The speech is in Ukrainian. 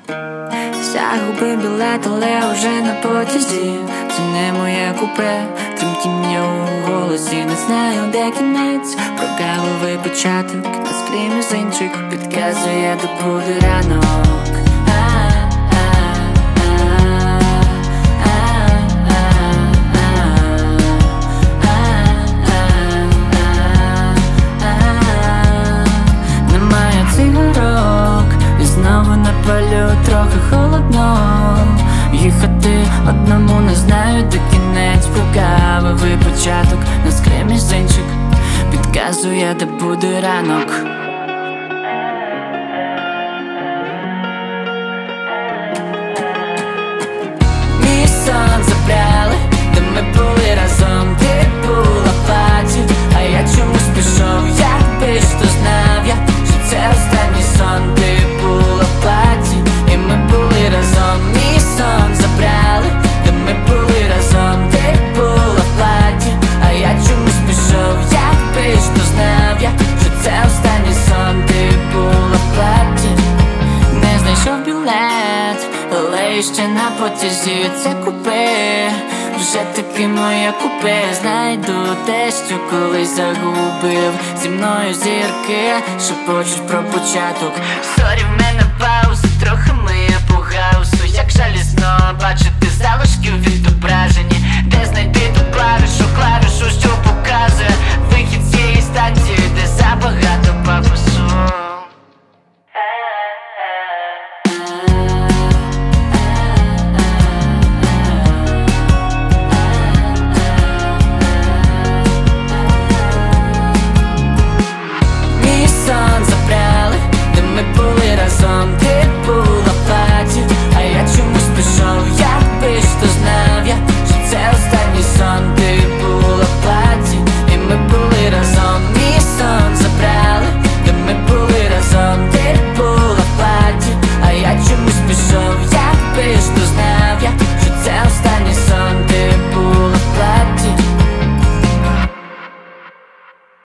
Загубив білет, але вже на потязі. Це не моє купе, тремтіння у голосі. Не знаю, де кінець, прогавивий початок. На склі мізинчик підказує, де буде ранок. Немає цигарок, і знову напалю, трохи холодно. Їхати одному, не знаю, де кінець, прогавивий початок. На склі мізинчик підказує, де буде ранок. Мій сон забрали, де ми були разом. Ти була в платі, а я чомусь пішов. Якби ж то знав я, що це останній сон. Ти була в платі, і ми були разом. Мій сон забрали, де ми були разом. Ти була в платі, а я чомусь пішов. Якби ж то знав я, що це останній сон. Ти була в платі. Не знайшов білет, але ще на потязі. Це купе, вже таки моє купе. Знайду те, що колись загубив. Зі мною зірки шепочуть про початок. Сорі, в мене пауза, трохи миє по гаусу. Як жалісно бачити залишки в відображенні. Де знайти ту клавішу, що показує вихід з цієї станції, де забагато пафосу. Мій сон забрали, де ми були разом. Ти була в платі, а я чомусь пішов. Якби ж то знав я, що це останній сон. Ти була в платі, і ми були разом. Мій сон забрали, де ми були разом. Ти була в платі, а я чомусь пішов. Якби ж то знав я, що це останній